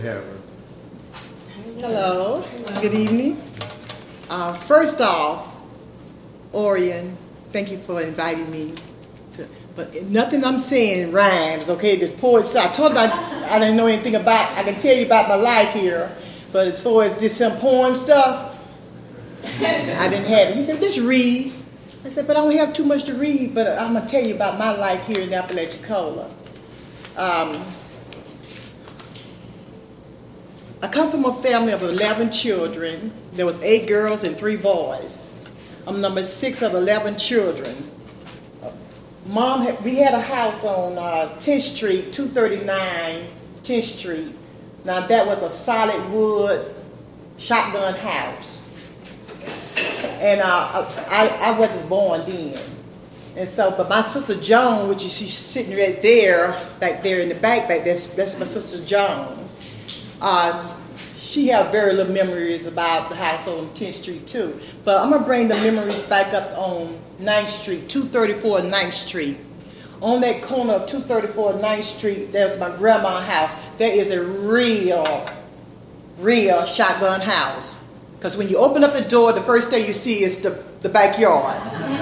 Hello, good evening. First off, Orion, thank you for inviting me. But nothing I'm saying rhymes, okay? This poetry, I told about, I didn't know anything about, I can tell you about my life here, but as far as this some poem stuff, I didn't have it. He said, just read. I said, but I don't have too much to read, but I'm going to tell you about my life here in Apalachicola. I come from a family of 11 children. There was 8 girls and 3 boys. I'm number 6 of 11 children. We had a house on 10th Street, 239 10th Street. Now that was a solid wood shotgun house. And I wasn't born then. And so, but my sister Joan, which is she's sitting right there, back there in the back, that's my sister Joan. She had very little memories about the house on 10th Street too. But I'm going to bring the memories back up on 9th Street, 234 9th Street. On that corner of 234 9th Street, there's my grandma's house. That is a real shotgun house. Because when you open up the door, the first thing you see is the backyard.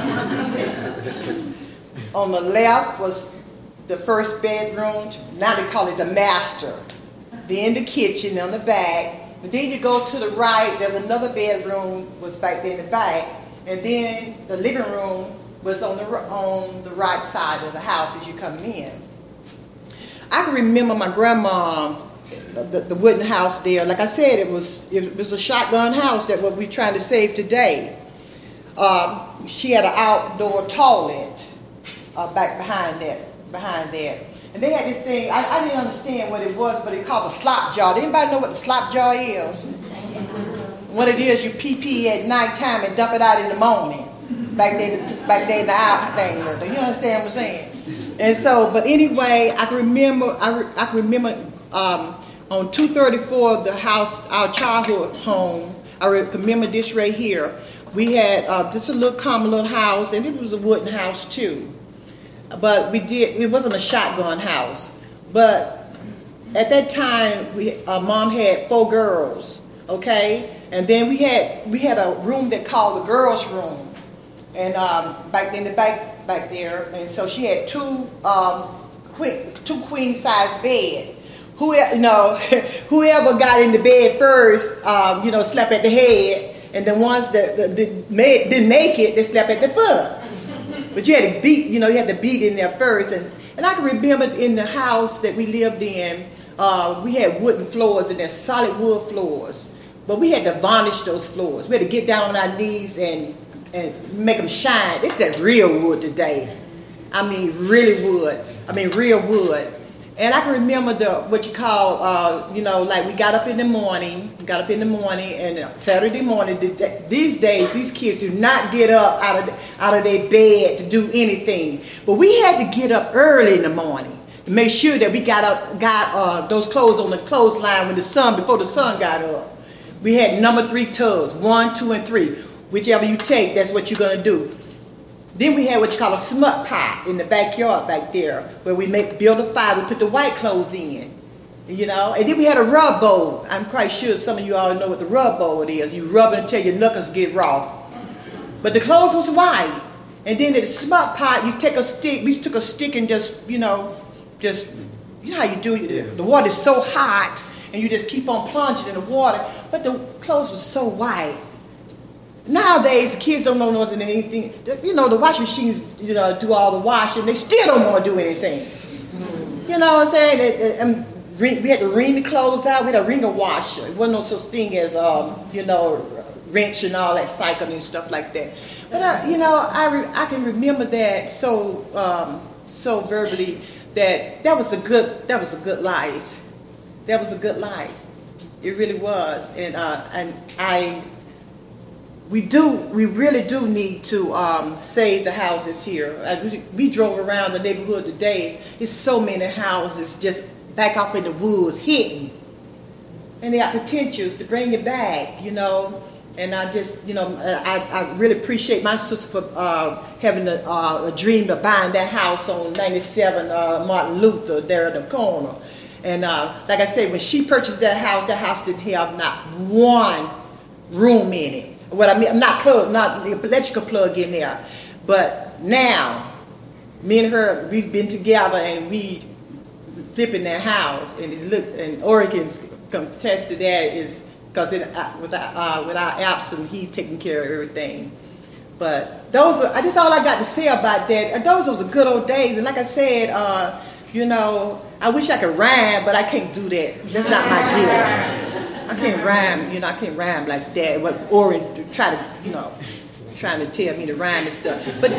On the left was the first bedroom. Now they call it the master. Then the kitchen on the back. And then you go to the right, there's another bedroom was back there in the back. And then the living room was on the right side of the house as you come in. I can remember my grandma, the wooden house there. Like I said, it was a shotgun house that what we're trying to save today. She had an outdoor toilet back behind there. And they had this thing, I didn't understand what it was, but it called a slop jar. Does anybody know what the slop jar is? What it is, you pee at nighttime and dump it out in the morning. Back there in the out thing. You understand what I'm saying? And so, but anyway, I can remember on 234, the house, our childhood home, I remember this right here. We had this common little house, and it was a wooden house too. But it wasn't a shotgun house. But at that time, Mom had 4 girls, okay? And then we had a room that called the girls' room, and back in the back there. And so she had 2 queen size bed. Whoever got in the bed first, slept at the head, and then ones that didn't make it, they slept at the foot. But you had to beat, you had to beat in there first. And I can remember in the house that we lived in, we had wooden floors and they're solid wood floors. But we had to varnish those floors. We had to get down on our knees and make them shine. It's that real wood today. I mean, real wood. And I can remember what you call, like we got up in the morning, and Saturday morning, these days, these kids do not get up out of their bed to do anything. But we had to get up early in the morning to make sure that we got those clothes on the clothesline before the sun got up. We had number 3 tubs, 1, 2, and 3. Whichever you take, that's what you're going to do. Then we had what you call a smut pot in the backyard back there, where we build a fire. We put the white clothes in, And then we had a rub bowl. I'm quite sure some of you all know what the rub bowl is. You rub it until your knuckles get raw. But the clothes was white. And then in the smut pot, you take a stick. We took a stick and just you know how you do it. The water is so hot, and you just keep on plunging in the water. But the clothes was so white. Nowadays, the kids don't know more than anything. The washing machines, do all the washing. They still don't want to do anything. You know what I'm saying? We had to wring the clothes out. We had a wringer washer. It wasn't no such thing as, wrench and all that cycling and stuff like that. But, I can remember that so verbally that was a good life. That was a good life. It really was. We really do need to save the houses here. We drove around the neighborhood today. There's so many houses just back off in the woods, hidden. And they got potentials to bring it back, And I just, I really appreciate my sister for having a dream of buying that house on 97 Martin Luther there in the corner. And like I said, when she purchased that house didn't have not one room in it. What I mean, I'm not the electrical plug in there. But now, me and her, we've been together and we flipping that house. And Oregon contest to that is because with our absence, he taking care of everything. But that's all I got to say about that. Those was good old days. And like I said, I wish I could rhyme, but I can't do that. That's not my gift. I can't rhyme, I can't rhyme like that. What Oren trying to tell me to rhyme and stuff. But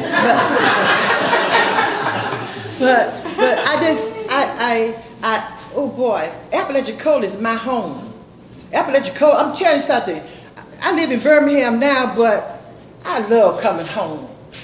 oh boy, Apalachicola is my home. Apalachicola, I'm telling you something. I live in Birmingham now, but I love coming home.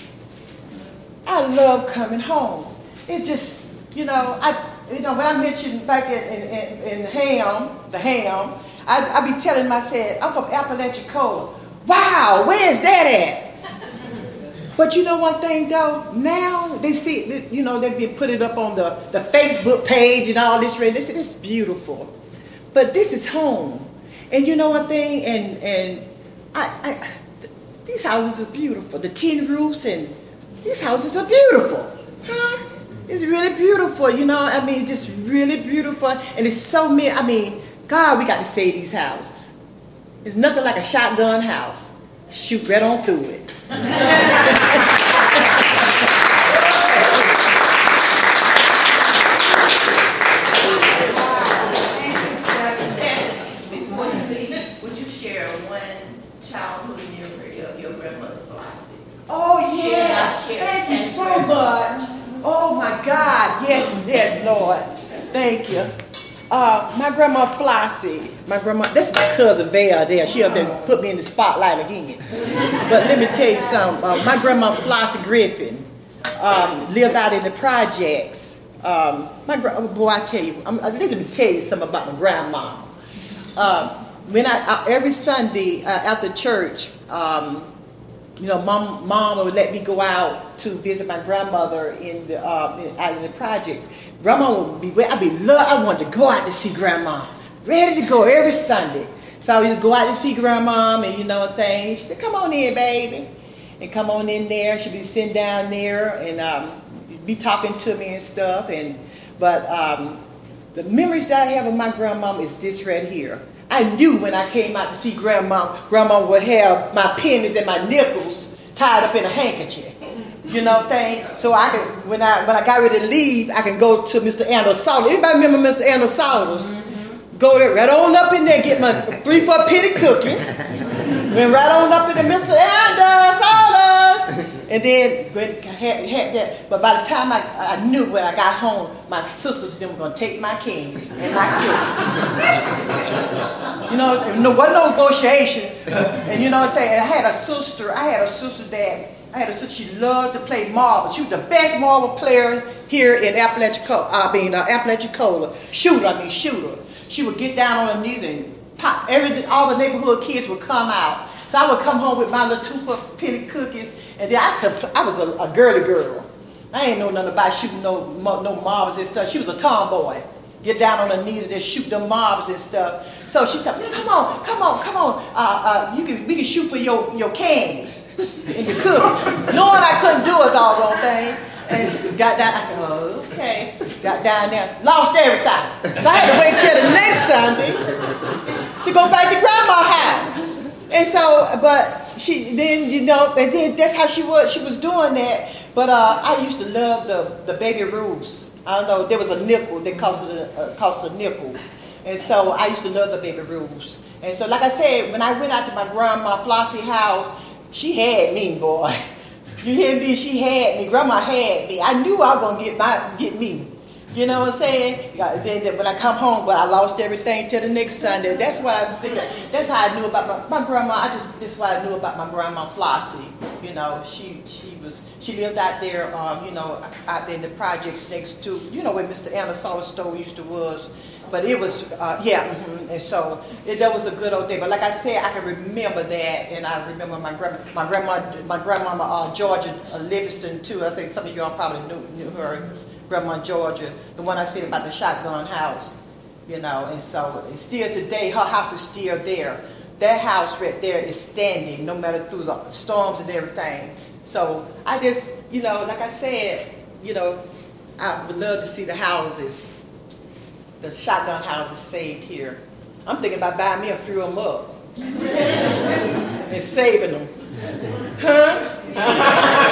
I love coming home. It just, when I mentioned back in the ham, I be telling myself, I'm from Apalachicola. Wow, where's that at? But you know one thing though, now they see, they've been putting it up on the Facebook page and all this. They say it's beautiful, but this is home. And you know one thing, and these houses are beautiful. The tin roofs and these houses are beautiful, huh? It's really beautiful, just really beautiful. And it's so many, God, we got to save these houses. There's nothing like a shotgun house. Shoot right on through it. Would you share one childhood memory of your grandmother Flossie? Oh, yes. Thank you so much. Oh, my God. Yes, Lord. Thank you. My grandma Flossie, that's my cousin Val there. She up there put me in the spotlight again. But let me tell you something. My grandma Flossie Griffin lived out in the projects. Boy, I tell you, let me tell you something about my grandma. When every Sunday after church, Mom would let me go out to visit my grandmother out in the projects. Grandma would be, I wanted to go out to see Grandma, ready to go every Sunday. So I would go out to see Grandma, and she said, "Come on in, baby," and come on in there. She'd be sitting down there and be talking to me and stuff. But the memories that I have of my grandma is this right here. I knew when I came out to see Grandma would have my pennies and my nickels tied up in a handkerchief. So I could, when I got ready to leave, I can go to Mr. Anders Salters. Everybody remember Mr. Anders Salters? Mm-hmm. Go there, right on up in there, get my 3-4 penny cookies. Went right on up in there, Mr. Anders Salters. And then had that. But by the time I knew when I got home, my sisters them were gonna take my candy and my cookies. There wasn't no negotiation. And I had a sister that she loved to play marbles. She was the best marble player here in Apalachicola. Shooter. She would get down on her knees and pop. All the neighborhood kids would come out. So I would come home with my little 2-penny cookies, and then I was a girly girl. I ain't know nothing about shooting no marbles and stuff. She was a tomboy. Get down on her knees and then shoot them marbles and stuff. So she said, "Come on. We can shoot for your candies and your cookies." Knowing I couldn't do a doggone thing. And got down, I said, "Oh, okay." Got down there, lost everything. So I had to wait till the next Sunday to go back to Grandma's house. And so, but that's how she was. She was doing that. But I used to love the Baby Ruths. I don't know, there was a nickel that cost a nickel. And so I used to love the Baby Ruths. And so, like I said, when I went out to my grandma Flossie house, she had me, boy. You hear me? She had me. Grandma had me. I knew I was gonna get me. You know what I'm saying? Then when I come home, but I lost everything till the next Sunday. That's what I think. That's how I knew about my grandma. This what I knew about my grandma Flossie. She lived out there, out there in the projects next to, where Mr. Anders Salters' store used to was. But it was, and so that was a good old day. But like I said, I can remember that, and I remember my grandmama Georgia Livingston too. I think some of y'all probably knew her, Grandma Georgia, the one I said about the shotgun house. you know, and so and still today, her house is still there. That house right there is standing, no matter through the storms and everything. So I just, you know, like I said, you know, I would love to see the houses, the shotgun houses saved here. I'm thinking about buying me a few of them up and saving them. Huh?